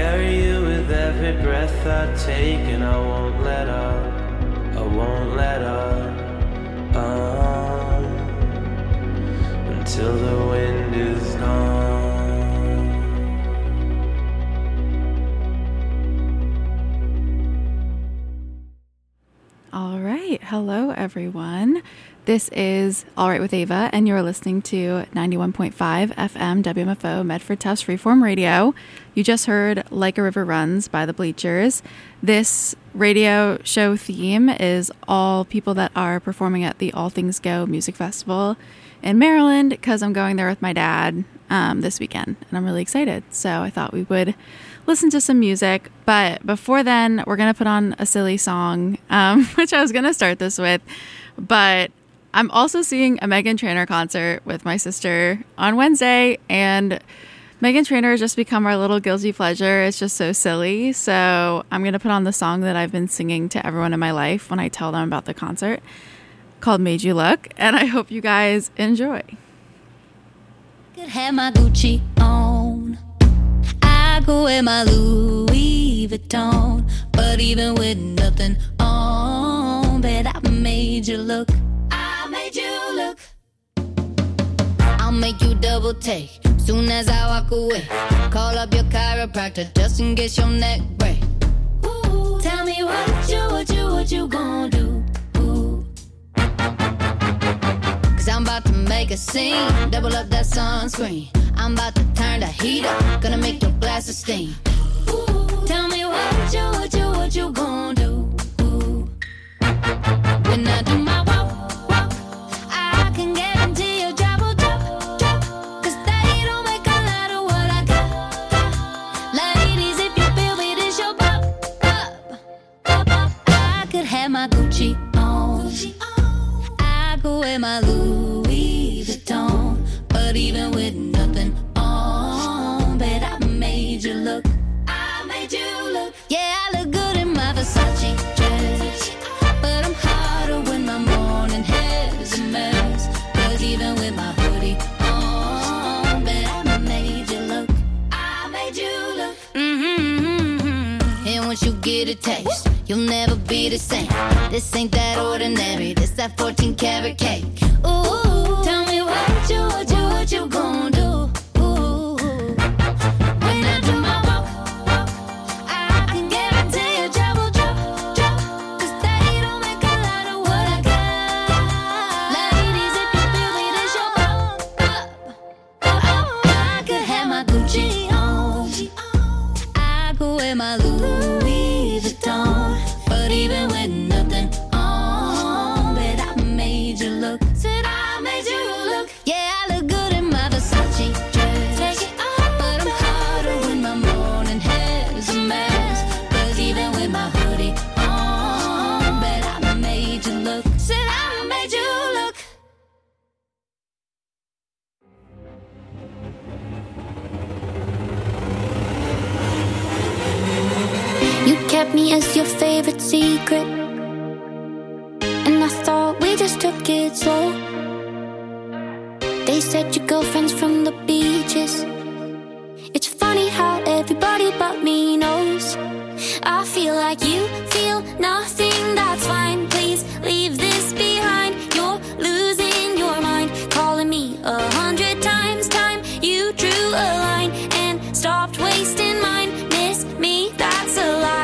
carry you with every breath I take, and I won't let up, I won't let up, until the wind is gone. All right. Hello, everyone. This is All Right with Ava, and you're listening to 91.5 FM WMFO Medford Tufts Freeform Radio. You just heard Like a River Runs by the Bleachers. This radio show theme is all people that are performing at the All Things Go Music Festival in Maryland, because I'm going there with my dad this weekend, and I'm really excited. So I thought we would listen to some music. But before then, we're going to put on a silly song, which I was going to start this with. But I'm also seeing a Meghan Trainor concert with my sister on Wednesday, and Meghan Trainor has just become our little guilty pleasure. It's just so silly. So I'm going to put on the song that I've been singing to everyone in my life when I tell them about the concert, called Made You Look, and I hope you guys enjoy. Could have my Gucci on, I go wear my Louis Vuitton, but even with nothing on, bet I made you look. I made you look. I'll make you double take soon as I walk away. Call up your chiropractor just in case your neck break. Ooh, tell me what you gonna do? Ooh. Cause I'm about to make a scene, double up that sunscreen. I'm about to turn the heat up, gonna make your glasses steam. Ooh, tell me what you gonna do? Ooh. When I do my walk, I can guarantee your job will drop. Cause they don't make a lot of what I got. Ladies, if you feel me, this your pop. I could have my Gucci on, I go wear my Louis Vuitton, but even with nothing on, bet I made you look. I made you look. Yeah, I look good in my Versace dress, but I'm hotter when my morning hair's a mess. Cause even with my hoodie on, bet I made you look. I made you look. And once you get a taste, you'll never be the same. This ain't that ordinary, this that 14 karat cake. Ooh, tell me what you gonna do? Ooh, when I do my walk, I can guarantee your job will drop. Cause they don't make a lot of what I got. Ladies, if you feel me, this your pop. I could have my Gucci on, I could wear my Louis Vuitton, but even with nothing on, bet I made you look. Said I made you look. Yeah, I look good in my Versace dress. Take it off, but I'm hotter when my morning hair's a mess. Cause even with my hoodie on, bet I made you look. Said I made you look. You kept me as your favorite secret, and I thought we just took it slow. They said your girlfriend's from the beaches. It's funny how everybody but me knows. I feel like you feel nothing, that's fine. Please leave this behind. You're losing your mind, calling me 100 times. Time you drew a line and stopped wasting mine. Miss me, that's a lie.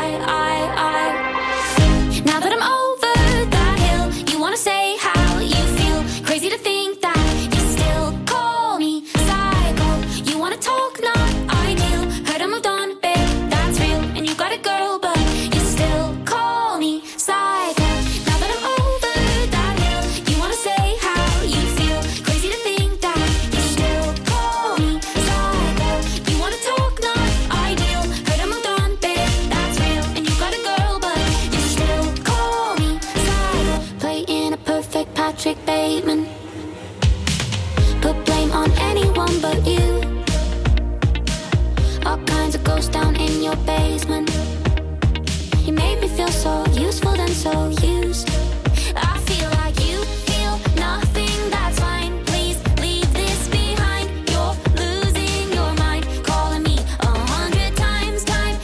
Now that I'm over that hill, you wanna say how you feel. Crazy to think that you still call me psycho. You wanna talk, not ideal. Heard I moved on, babe, that's real. And you got a girl, but you still call me psycho. Now that I'm over that hill, you wanna say how you feel. Crazy to think that you still call me psycho. You wanna talk, not ideal. Heard I moved on, babe, that's real. And you got a girl, but you still call me psycho. Playing a perfect Patrick Bateman, put blame on anyone but you. All kinds of ghosts down in your basement. You made me feel so useful then so used. I feel like you feel nothing, that's fine. Please leave this behind. You're losing your mind, calling me 100 times. Time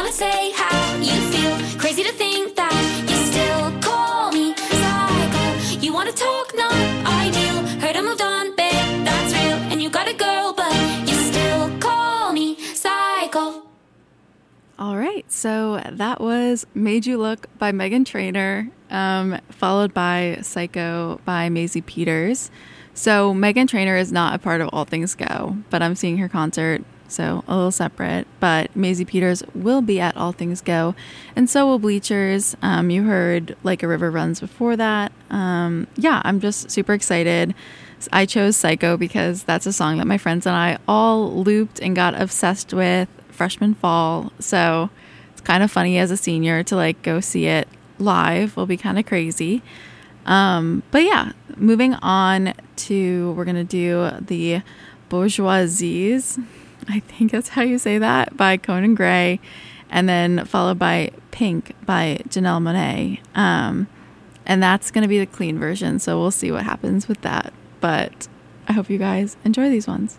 wanna say how you feel. Crazy to think that you still call me psycho. You wanna talk, not ideal. Heard I moved on, babe, that's real. And you got a girl, but you still call me psycho. All right, so that was Made You Look by Meghan Trainor, followed by Psycho by Maisie Peters. So Meghan Trainor is not a part of All Things Go, but I'm seeing her concert, so a little separate. But Maisie Peters will be at All Things Go, and so will Bleachers. You heard Like a River Runs before that. Yeah, I'm just super excited. I chose Psycho because that's a song that my friends and I all looped and got obsessed with freshman fall. So it's kind of funny as a senior to like go see it live. Will be kind of crazy. But yeah, moving on to, we're going to do the Bourgeoisies. I think that's how you say that, by Conan Gray, and then followed by Pink by Janelle Monáe. And that's going to be the clean version. So we'll see what happens with that. But I hope you guys enjoy these ones.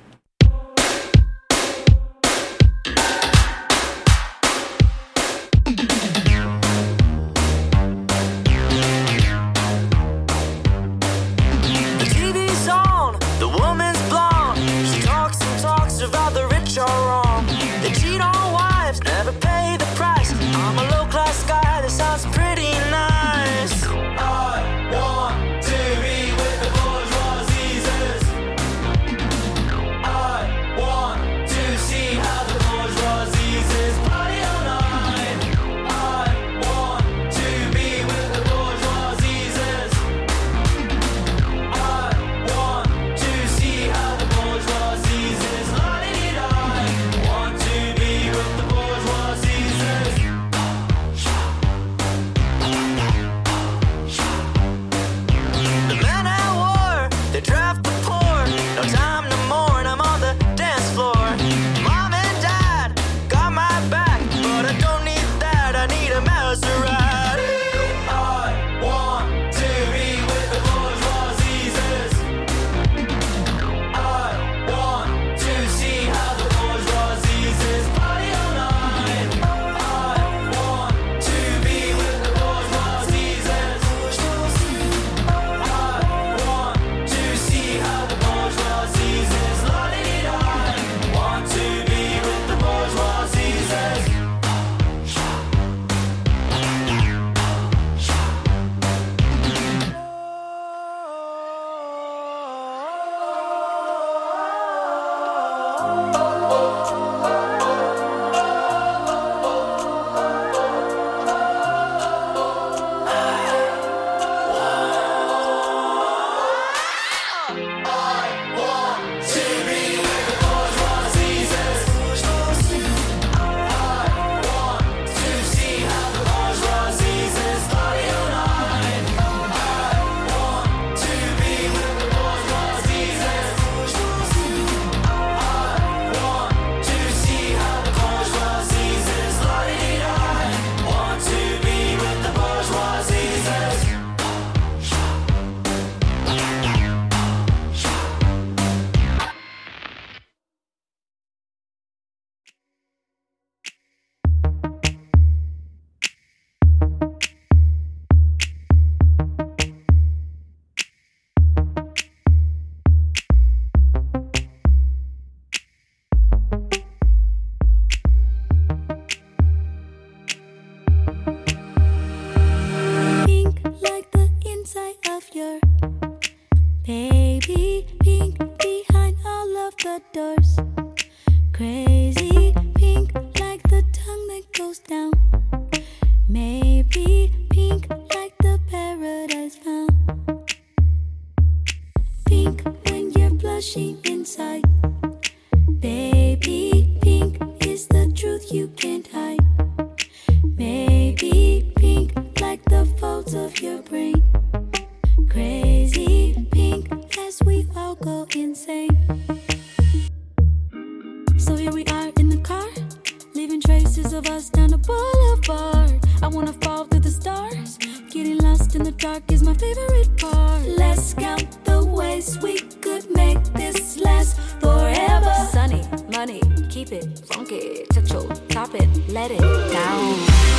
money, keep it funky, touch your top it, let it down.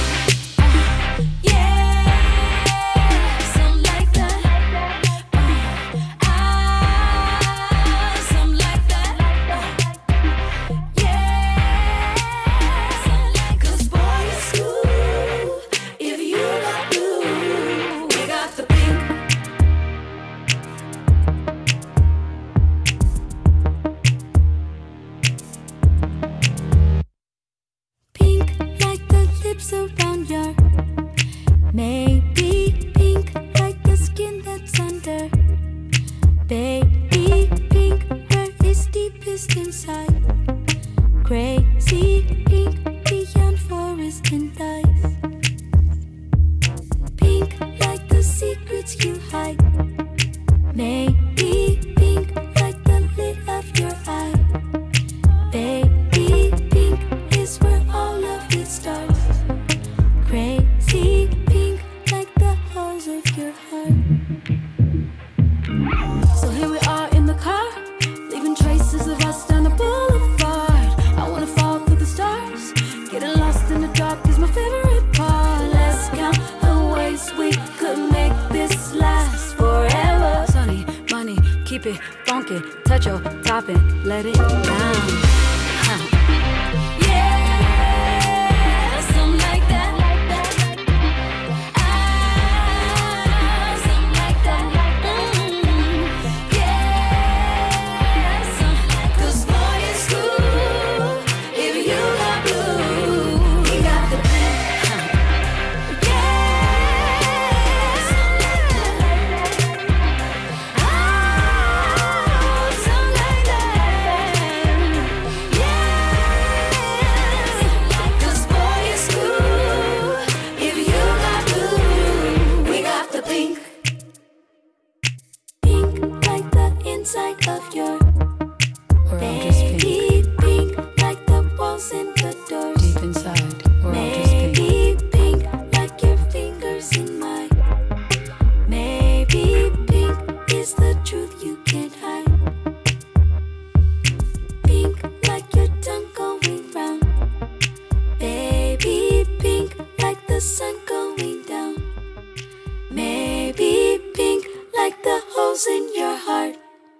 Around your maybe pink like the skin that's under, baby pink where it's deepest inside, crazy pink beyond forest and ice, pink like the secrets you hide, maybe pink like the lid of your eye, baby pink is where all of it starts. Crazy pink like the holes of your heart. So here we are in the car, leaving traces of us down the boulevard. I wanna fall through the stars, getting lost in the dark is my favorite part. Let's count the ways we could make this last forever. Sunny, money, keep it funky, touch your top and let it down. Inside of your baby pink like the walls and the doors. Deep inside, or maybe pink like your fingers in mine. Maybe pink is the truth you can't hide. Pink like your tongue going round. Baby pink like the sun going down. Maybe pink like the holes in your heart.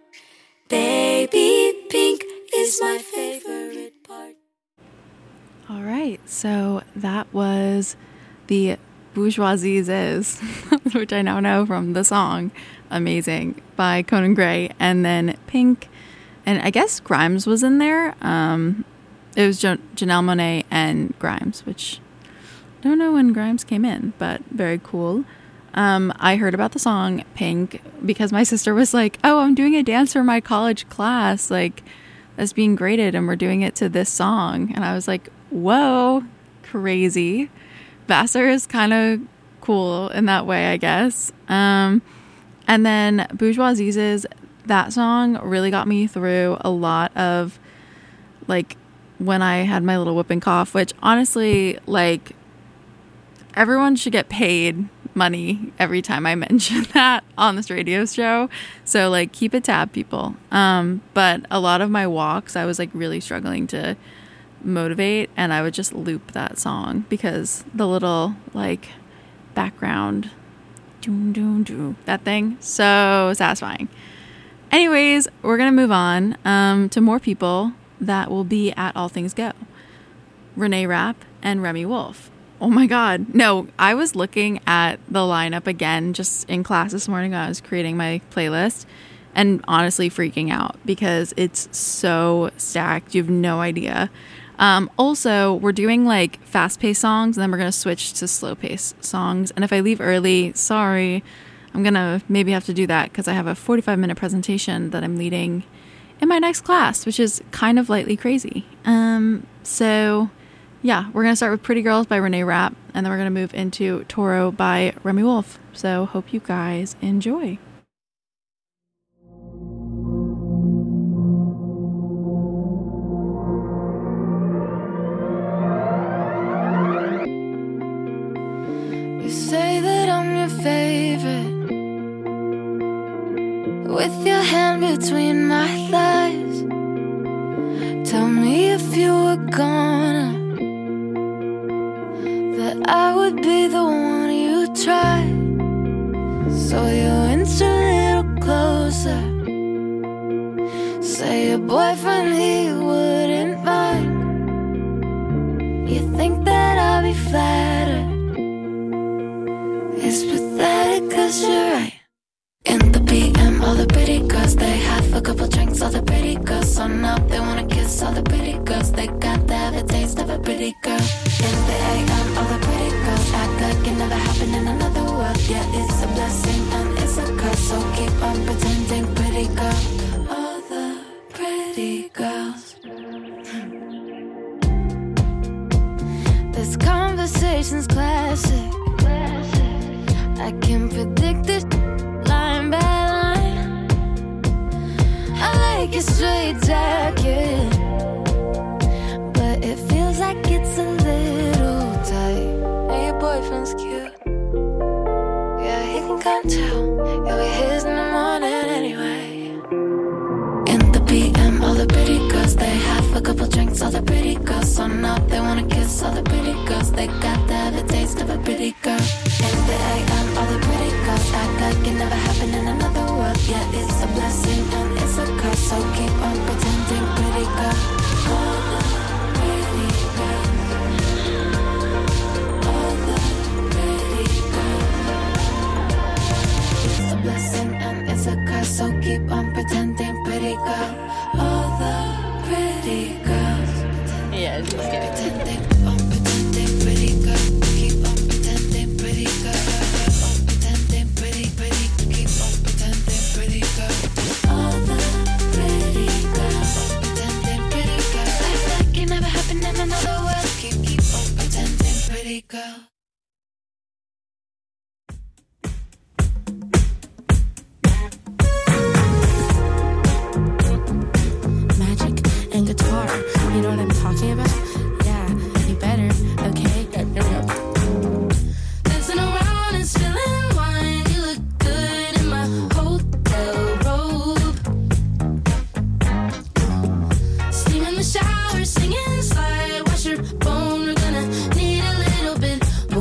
Baby pink is my favorite part. All right, so that was the Bourgeoisie's Is, which I now know from the song Amazing by Conan Gray, and then Pink, and I guess Grimes was in there. It was Janelle Monáe and Grimes, which I don't know when Grimes came in, but very cool. I heard about the song Pink because my sister was like, oh, I'm doing a dance for my college class, like, that's being graded, and we're doing it to this song. And I was like, whoa, crazy. Vassar is kind of cool in that way, I guess. And then Bourgeoisie's, that song really got me through a lot of, like, when I had my little whooping cough, which honestly, like, everyone should get paid money every time I mention that on this radio show. So, like, keep it tab, people. But a lot of my walks, I was, like, really struggling to motivate, and I would just loop that song because the little, like, background doom doom doom, that thing, so satisfying. Anyways, we're gonna move on to more people that will be at All Things Go. Renee Rapp and Remi Wolf. Oh my God. No, I was looking at the lineup again just in class this morning when I was creating my playlist, and honestly freaking out because it's so stacked. You have no idea. Also, we're doing like fast-paced songs, and then we're going to switch to slow-paced songs. And if I leave early, sorry, I'm going to maybe have to do that because I have a 45-minute presentation that I'm leading in my next class, which is kind of lightly crazy. So yeah, we're going to start with Pretty Girls by Renee Rapp, and then we're going to move into Toro by Remi Wolf. So hope you guys enjoy. You say that I'm your favorite, with your hand between my thighs. Tell me that I would be the one you tried. So you inch a little closer. Say your boyfriend, he wouldn't mind. You think that I'll be flattered. It's pathetic cause you're right. In the PM, all the pretty girls, they have a couple drinks, all the pretty girls. So now they wanna kiss all the pretty girls. They got to have a taste of a pretty girl. In the AM, all the pretty girls act like it never happened in another world. Yeah, it's a blessing and it's a curse, so keep on pretending, pretty girl. All the pretty girls. This conversation's classic. I can predict this line by line. I like your straight jacket, but it feels like it's a little tight. Hey, your boyfriend's cute. Yeah, he can come too. You'll be his in the morning anyway. In the PM, all the pretty girls, they have a couple drinks, all the pretty girls. So now they wanna kiss all the pretty girls. They got to have a taste of a pretty girl. In the AM, all the pretty girls act like it never happened in another world. Yeah, it's a blessing and it's a curse, so keep on pretending, pretty girl. All the pretty girls. All the pretty girls. It's a blessing and it's a curse, so keep on pretending, pretty girl. All the pretty girls. Yeah, just kidding. Pretending, pretending, pretty girl. Keep on pretending, pretty girl. Keep on pretending, pretty, pretty. Keep on pretending, pretty girl. All the pretty girls. Pretending, pretty girl. Act like it never happened in another world. Keep on pretending, pretty girl. Magic and guitar, you know what I'm talking about? Yeah, you better, okay? Dancing around and spilling wine, you look good in my hotel robe. Steam in the shower, singing slide, wash your bone, we're gonna need a little bit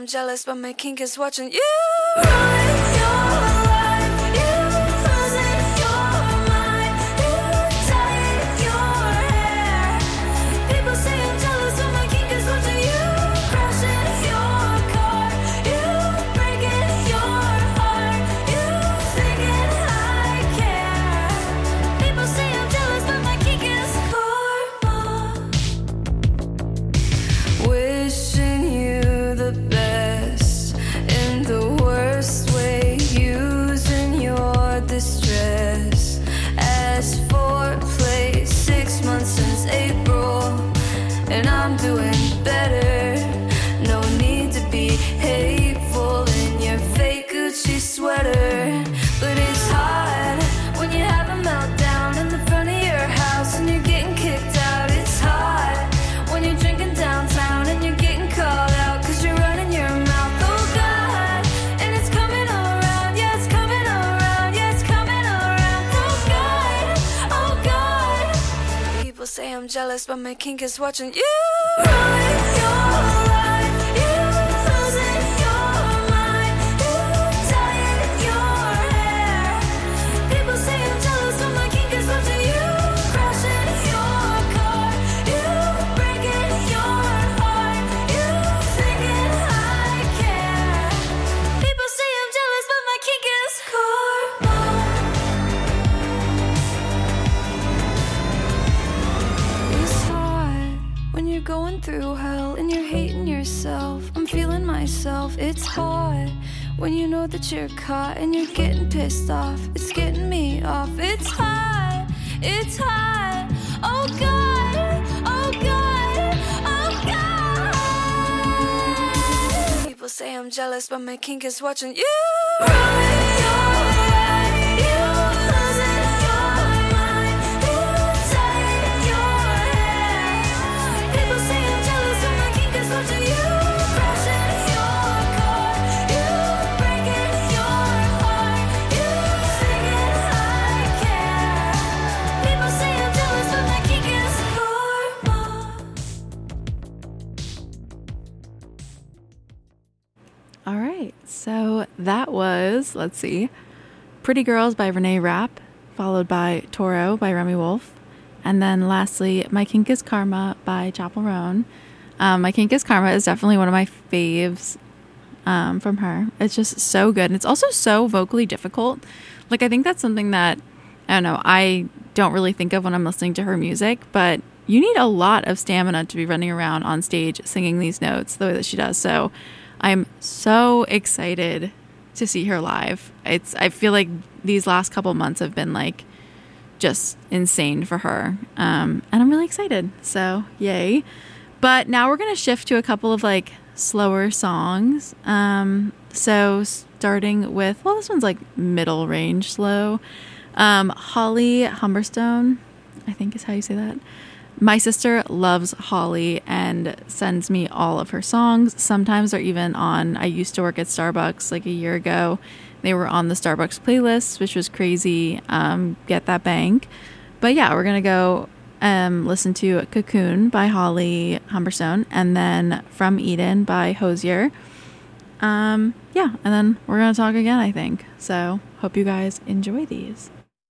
I'm jealous, but my kink is watching you ruin your life. You losing your mind. You tying your hair. People say I'm jealous, but my kink is watching you crashing your car. You breaking your heart. You thinking I care. People say I'm jealous, but my kink is karma. Wishing you the best in the worst way, using your distress as foreplay. 6 months since April, and I'm doing better. No need to be hateful in your fake Gucci sweater. But it's hard when you have a meltdown in the front of your house and you're getting kicked out. It's hard when you're drinking downtown and you're getting called out cause you're running your mouth. Oh God, and it's coming around. Yeah, it's coming around. Yeah, it's coming around. Oh God, oh God. People say I'm jealous, but my kink is watching you ruin your life. You losing your mind. You tying your hair. People say I'm jealous, but my kink is watching you crashing your car. You breaking your heart. You thinking I care. People say I'm jealous, but my kink is karma. It's hard when you're going through hell and you're hating yourself. I'm feeling myself. It's hard when you know that you're caught and you're getting pissed off. It's getting me off. It's hard. It's hard. Oh God. Oh God. Oh God. People say I'm jealous, but my kink is watching you ruin your life. You losing your mind. You tying your hair. People say I'm jealous, but my kink is watching you crashing your car. You breaking your heart. You thinking I care. People say I'm jealous, but my kink is karma. All right, so that was, let's see, Pretty Girls by Renee Rapp, followed by Toro by Remy Wolf, and then lastly, My Kink is Karma by Chappell Roan. My Kink is Karma is definitely one of my faves from her. It's just so good, and it's also so vocally difficult. Like, I think that's something that, I don't know, I don't really think of when I'm listening to her music, but you need a lot of stamina to be running around on stage singing these notes the way that she does. So I'm so excited to see her live. I feel like these last couple months have been like just insane for her. And I'm really excited. So yay. But now we're going to shift to a couple of like slower songs. So starting with, well, this one's like middle range slow. Holly Humberstone, I think is how you say that. My sister loves Holly and sends me all of her songs. Sometimes they're even on, I used to work at Starbucks like a year ago. They were on the Starbucks playlist, which was crazy. Get that bank. But yeah, we're going to go listen to Cocoon by Holly Humberstone and then From Eden by Hozier. Yeah, and then we're going to talk again, I think. So hope you guys enjoy these.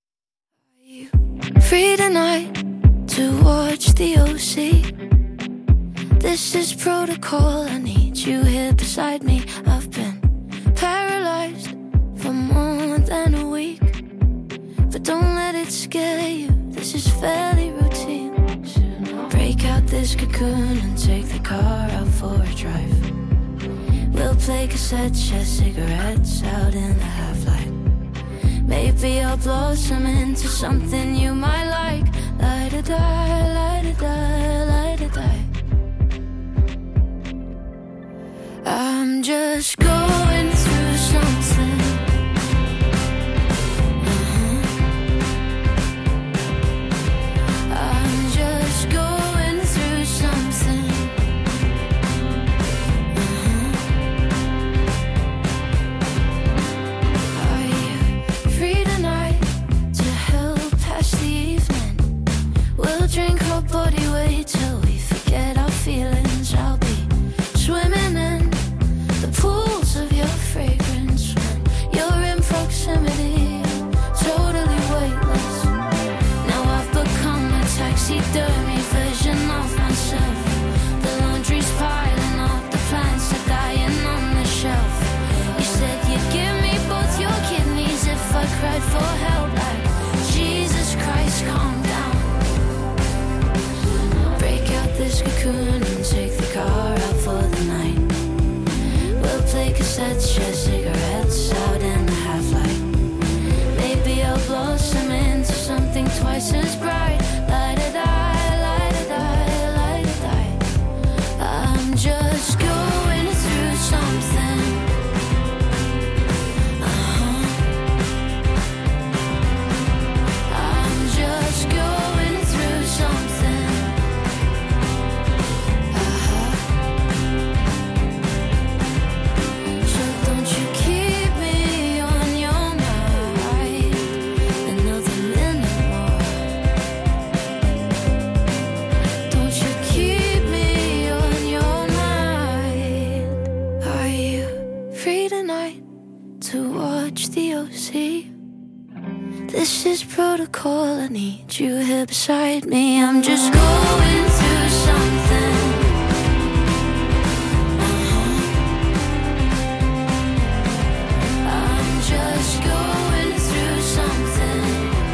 Free tonight to watch the OC. This is protocol, I need you here beside me. I've been paralyzed for more than a week, but don't let it scare you, this is fairly routine. Break out this cocoon and take the car out for a drive. We'll play cassette, share cigarettes out in the half-light. Maybe I'll blossom into something you might like. Light-a-die, light-a-die, light-a-die. I'm just going through something. I'm just going through something. Are you free tonight to help pass call, I need you here beside me. I'm just going through something. I'm just going through something.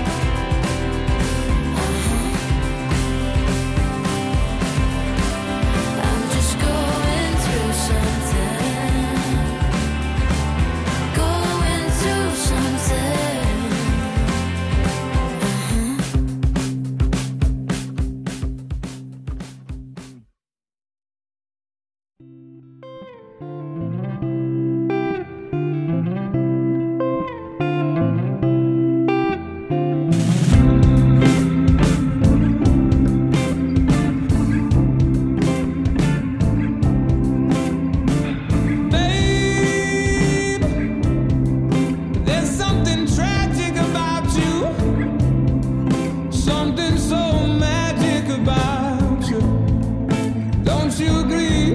I'm just going through something. Going through something. There's something tragic about you, something so magic about you. Don't you agree?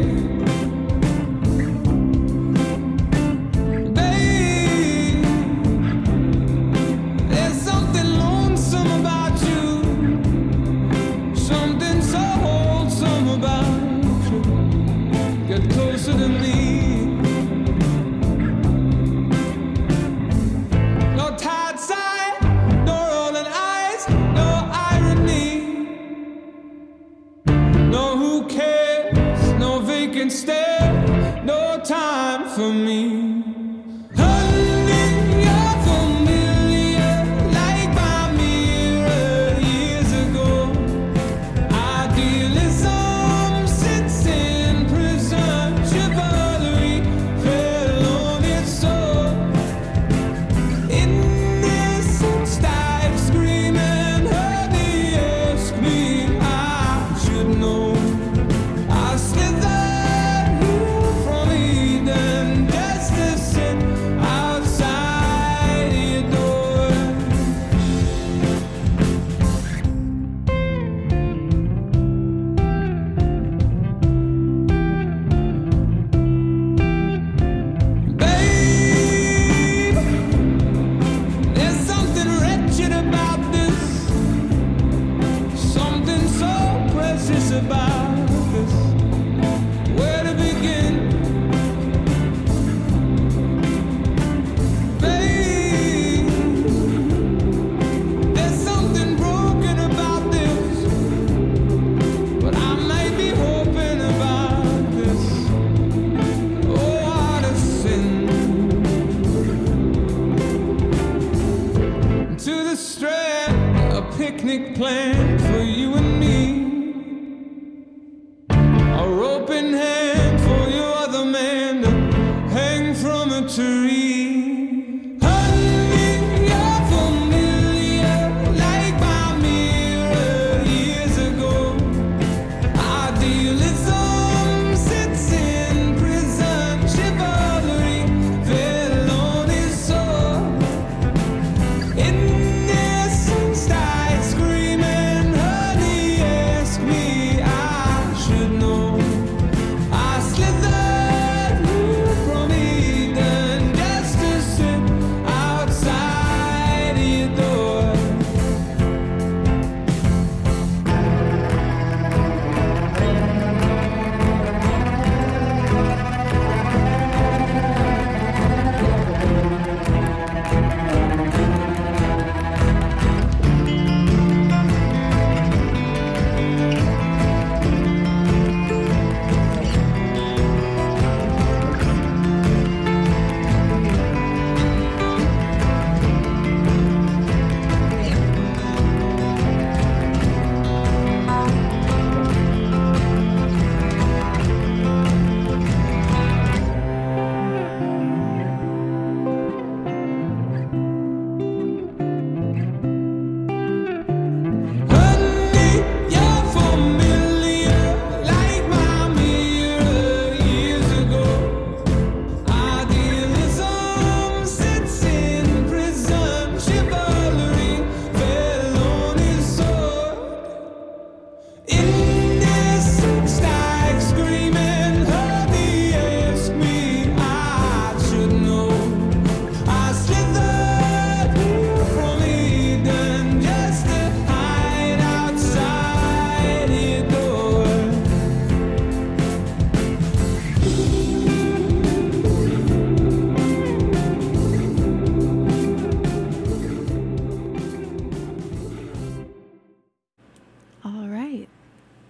Babe, there's something lonesome about you, something so wholesome about you. Get closer to me. No tired side, no rolling eyes, no irony. No who cares, no vacant stare, no time for me. Honey, you're familiar, like my mirror years ago. Idealism sits in prison, chivalry fell on its soul. Innocence died screaming, honey, ask me, I should know. I slithered here from Eden just to sit outside your door. Babe, there's something wretched about this, something so precious about this. Where to begin? Babe, there's something broken about this, but I might be hoping about this. Oh, what a sin. To the Strand, a picnic planned for you and me. A rope in hand for your other man to hang from a tree. Honey, you're familiar, like my mirror years ago. Idealism sits in prison, chivalry fell on his sword. Innocence died screaming, honey,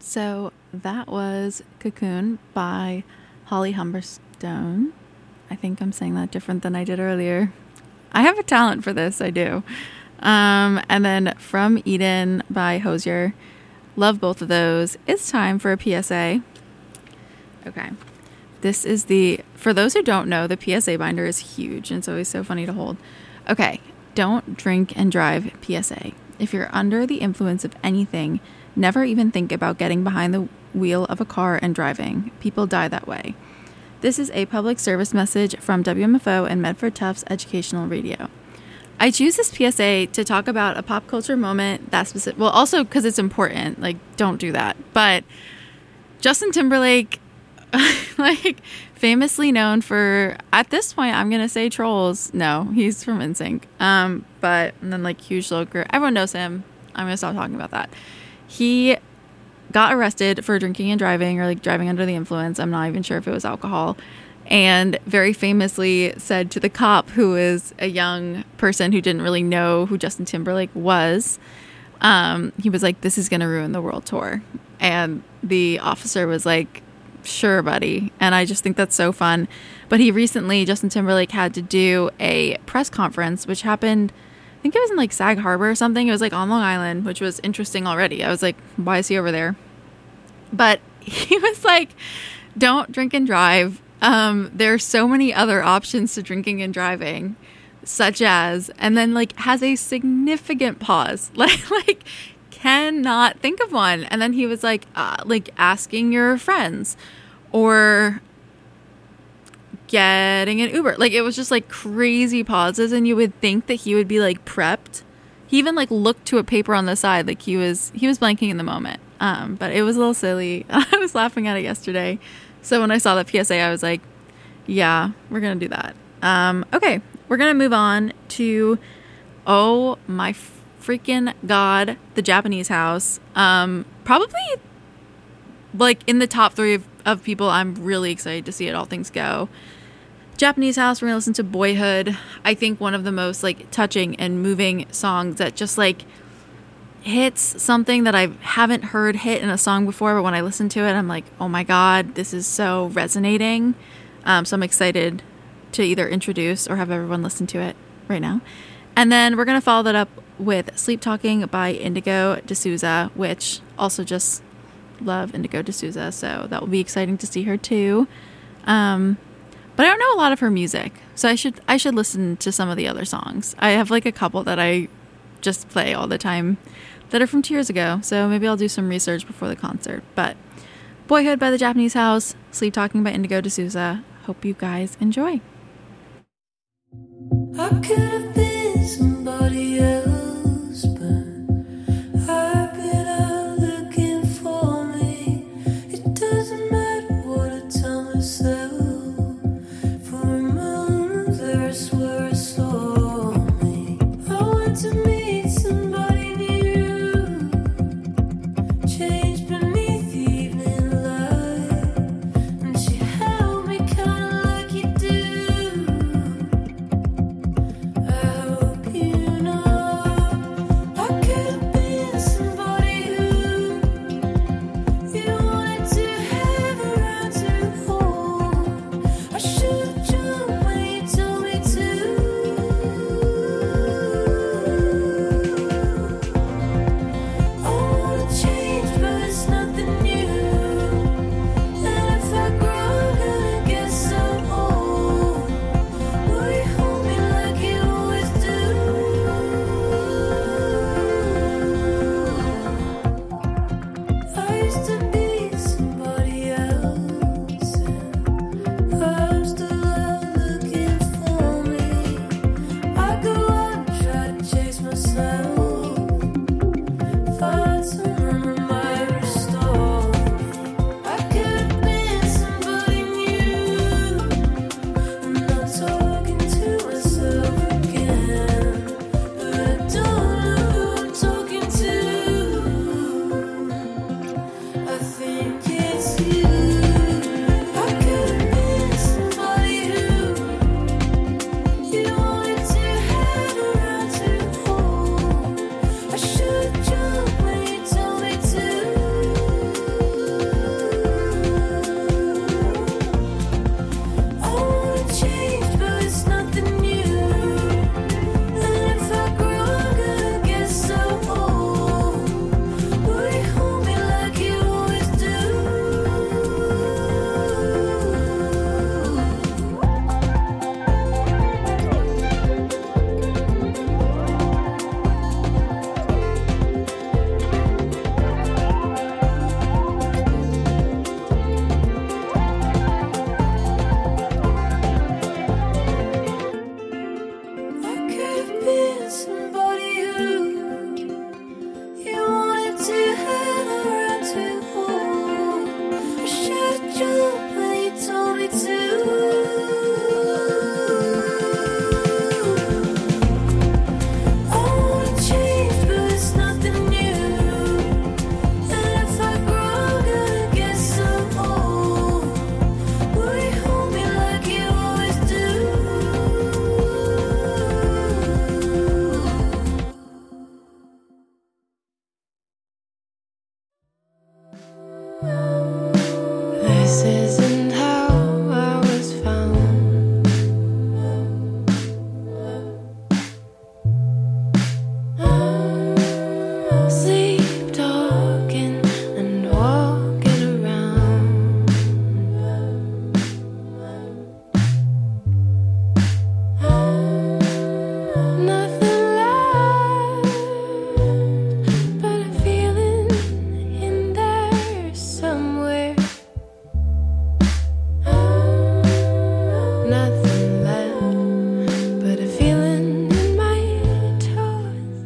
So that was Cocoon by Holly Humberstone. I think I'm saying that different than I did earlier. I have a talent for this, I do. And then From Eden by Hosier. Love both of those. It's time for a PSA. Okay. This is for those who don't know, the PSA binder is huge and it's always so funny to hold. Okay. Don't drink and drive PSA. If you're under the influence of anything, never even think about getting behind the wheel of a car and driving. People die that way. This is a public service message from WMFO and Medford Tufts Educational Radio. I choose this PSA to talk about a pop culture moment that's specific. Well, also because it's important. Like, don't do that. But Justin Timberlake, like, famously known for, at this point, I'm going to say Trolls. No, he's from NSYNC. But, and then, like, Huge Little Group. Everyone knows him. I'm going to stop talking about that. He got arrested for drinking and driving, or like driving under the influence. I'm not even sure if it was alcohol. And very famously said to the cop, who is a young person who didn't really know who Justin Timberlake was, he was like, "This is going to ruin the world tour." And the officer was like, "Sure, buddy." And I just think that's so fun. But Justin Timberlake had to do a press conference, which happened, I think it was in like Sag Harbor or something. It was like on Long Island, which was interesting already. I was like, why is he over there? But he was like, don't drink and drive. There are so many other options to drinking and driving, such as, and then like has a significant pause, like cannot think of one. And then he was like asking your friends or getting an Uber. Like, it was just like crazy pauses, and you would think that he would be like prepped. He even like looked to a paper on the side, like he was blanking in the moment. But it was a little silly. I was laughing at it yesterday. So when I saw that PSA, I was like, yeah, we're going to do that. Okay, we're going to move on to, oh my freaking God, The Japanese House. Probably like in the top 3 of people I'm really excited to see at All Things Go. Japanese House, we're going to listen to Boyhood. I think one of the most like touching and moving songs that just like hits something that I haven't heard hit in a song before, but when I listen to it, I'm like, oh my God, this is so resonating. So I'm excited to either introduce or have everyone listen to it right now. And then we're going to follow that up with Sleep Talking by Indigo D'Souza, which also just love Indigo D'Souza. So that will be exciting to see her too. But I don't know a lot of her music, so I should listen to some of the other songs. I have like a couple that I just play all the time that are from 2 years ago, so maybe I'll do some research before the concert. But Boyhood by The Japanese House, Sleep Talking by Indigo D'Souza. Hope you guys enjoy. I could have been somebody else, but I've been out looking for me. It doesn't matter what I tell myself. For a moment there I swear I saw me. I want to meet somebody new, change beneath the evening light, and she held me kinda like you do. I hope you This isn't how I was found. Sleep talking and walking around. Nothing left but a feeling in there somewhere. Nothing left but a feeling in my toes.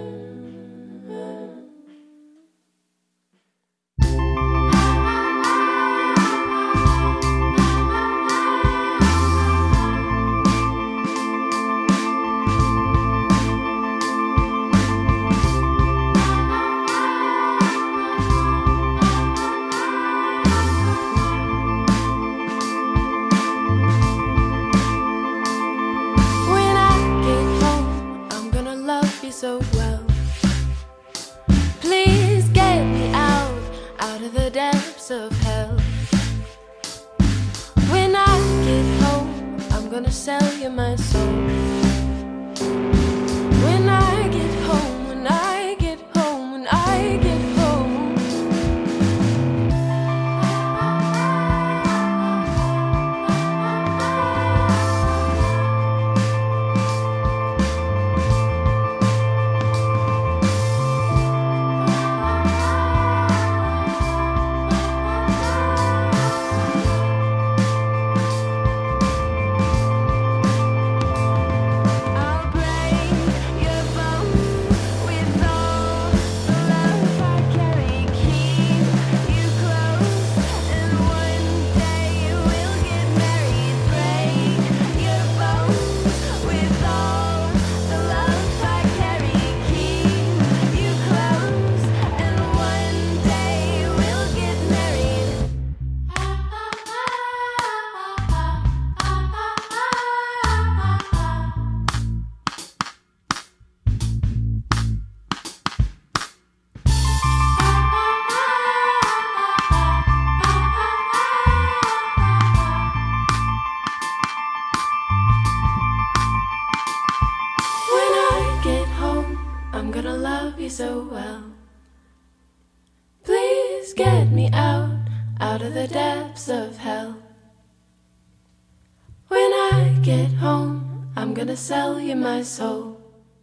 When I get home, I'm gonna love you so well. Please get me out of the depths of hell. When I get home, I'm gonna sell you my soul. When I get home, when I get home, when I get home. I'll break your bones with all the love I carry. Keep you close, and one day we'll get married. Break your bones with all the love I carry. Keep you close, and one day we'll get married. When I get home, I'm gonna love you so well. Please get me out of the depths of hell. When I get home, I'm gonna sell you my soul.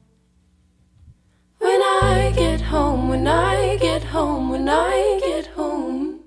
When I get home, when I get home, when I get home.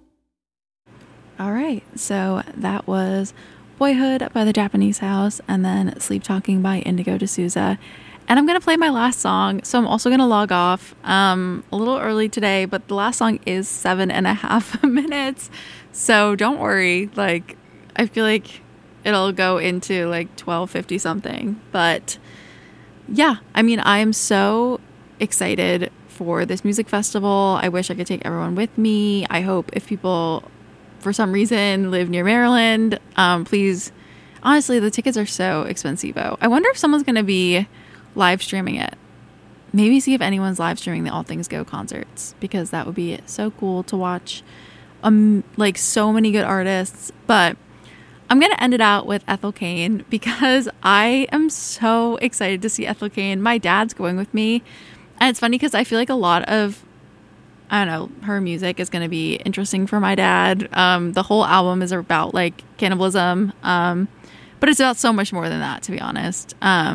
All right, so that was Boyhood by the Japanese House, and then Sleep Talking by Indigo D'Souza. And I'm going to play my last song, so I'm also going to log off a little early today, but the last song is 7.5 minutes, so don't worry. Like, I feel like it'll go into like 12:50 something, but yeah, I mean, I am so excited for this music festival. I wish I could take everyone with me. I hope if people for some reason live near Maryland, please, honestly, the tickets are so expensivo. I wonder if someone's going to be live streaming it. Maybe see if anyone's live streaming the All Things Go concerts, because that would be so cool to watch. Like so many good artists. But I'm going to end it out with Ethel Cain, because I am so excited to see Ethel Cain. My dad's going with me. And it's funny because I feel like a lot of, I don't know, her music is going to be interesting for my dad. The whole album is about like cannibalism. But it's about so much more than that, to be honest.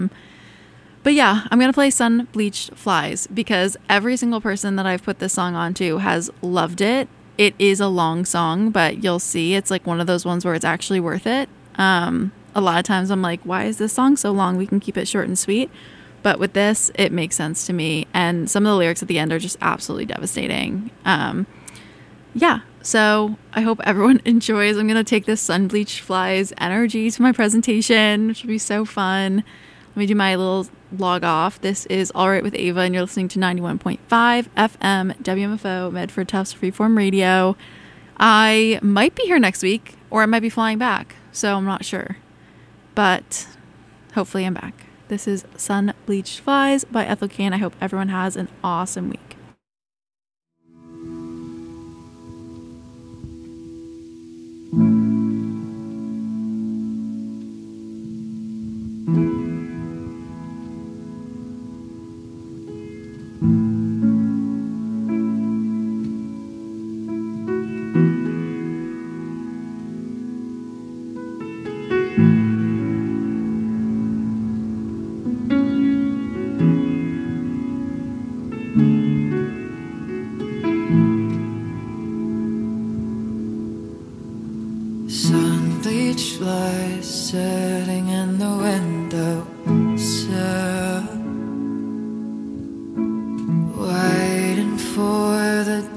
But yeah, I'm going to play Sun Bleached Flies, because every single person that I've put this song onto has loved it. It is a long song, but you'll see it's like one of those ones where it's actually worth it. A lot of times I'm like, why is this song so long? We can keep it short and sweet. But with this, it makes sense to me. And some of the lyrics at the end are just absolutely devastating. Yeah, so I hope everyone enjoys. I'm going to take this Sun Bleached Flies energy to my presentation, which will be so fun. Let me do my little log off. This is All Right with Ava, and you're listening to 91.5 FM WMFO Medford Tufts Freeform Radio. I might be here next week, or I might be flying back, so I'm not sure. But hopefully I'm back. This is Sun Bleached Flies by Ethel Cain. I hope everyone has an awesome week.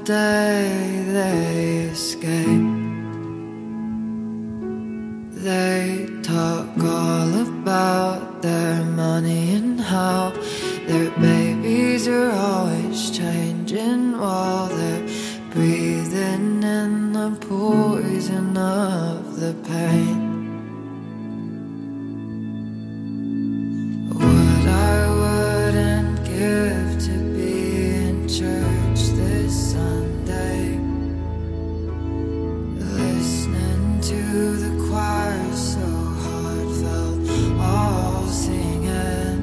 day they escape. They talk all about their money and how their babies are always changing while they're breathing in the poison of the pain. What I wouldn't give to be in church this Sunday, listening to the choir so heartfelt, all singing,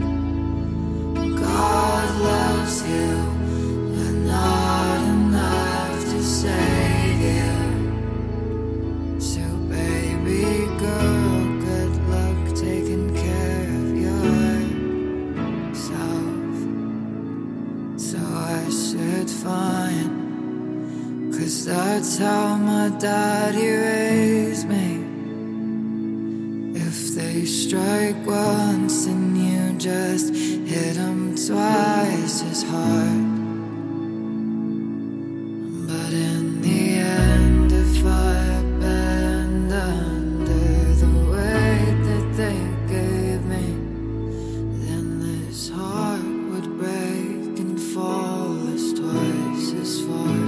God loves you, but not enough to save you. So baby girl, good luck taking care of yourself. So I said fine, 'cause that's how my daddy raised me. If they strike once and you just hit them twice as hard. But in the end, if I bend under the weight that they gave me, then this heart would break and fall as twice as far.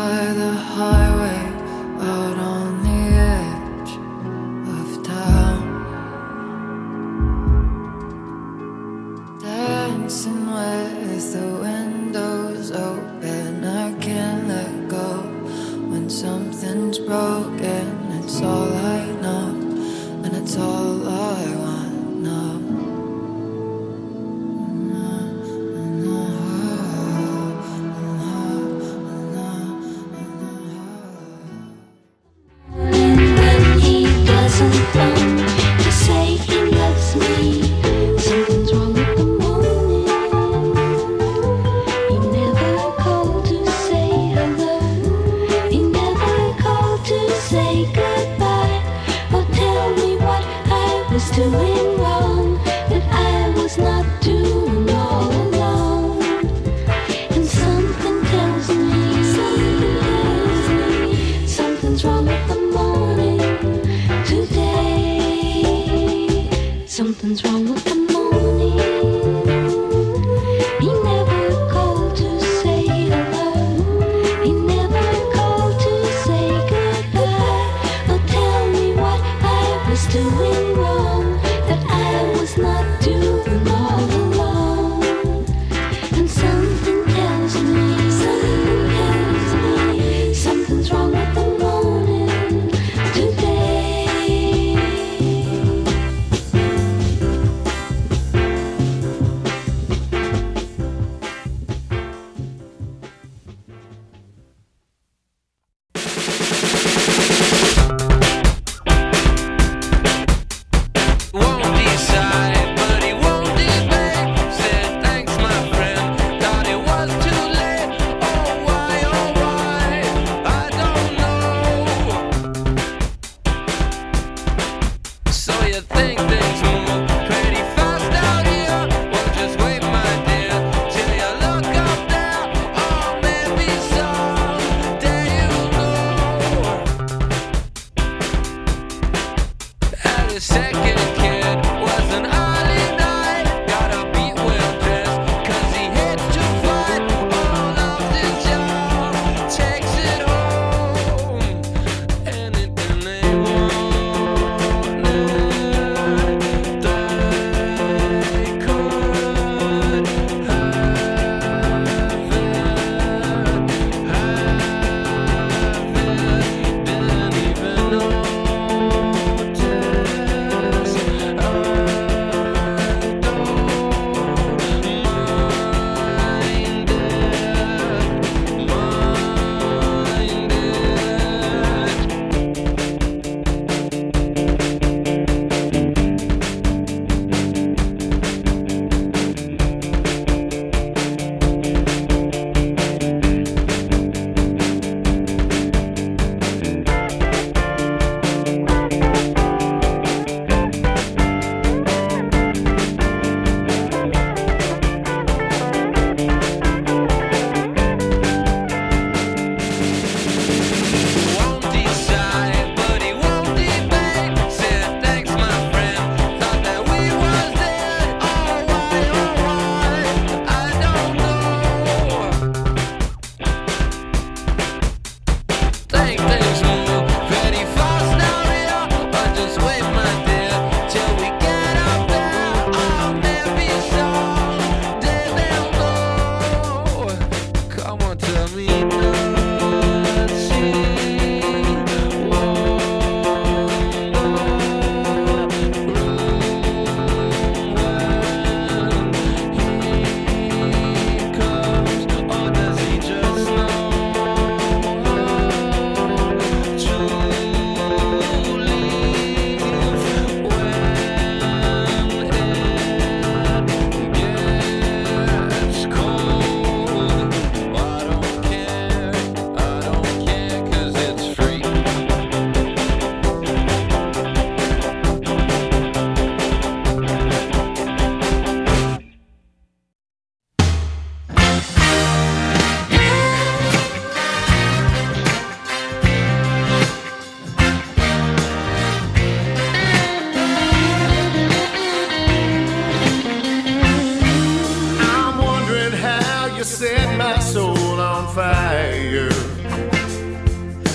by the highway out on the edge of town, dancing with the windows open. I can't let go when something's broken. It's all I know, and it's all I want now. When he doesn't come to say he loves me, something's wrong with the morning. He never called to say hello. He never called to say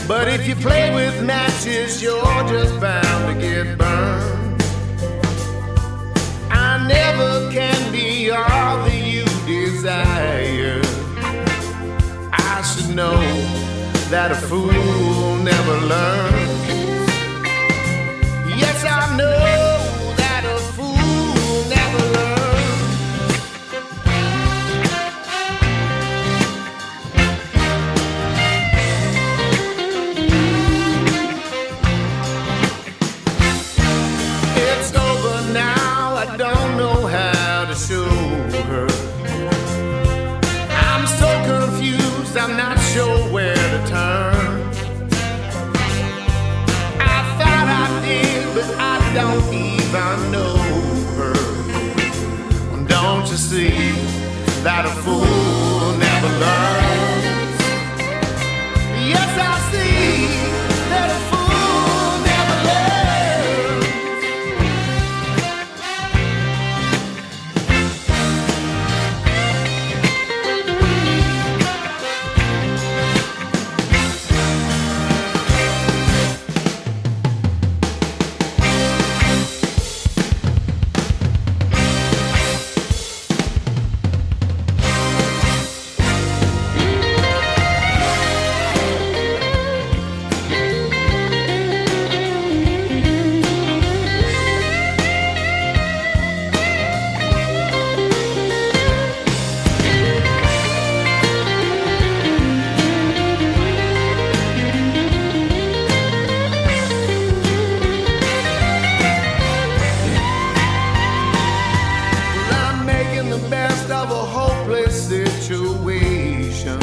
But if you play with matches, you're just bound to get burned. I never can be all that you desire. I should know that a fool never learns. Yes, I know that a fool never learns. It's over now, I don't know how to show her. I'm so confused, I'm not sure where to turn. I thought I did, but I don't even know her. Don't you see that a fool never learns? Yes, I see that a fool never learns. Situation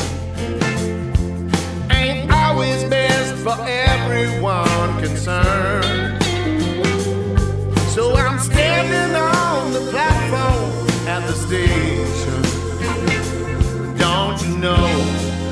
ain't always best for everyone concerned. So I'm standing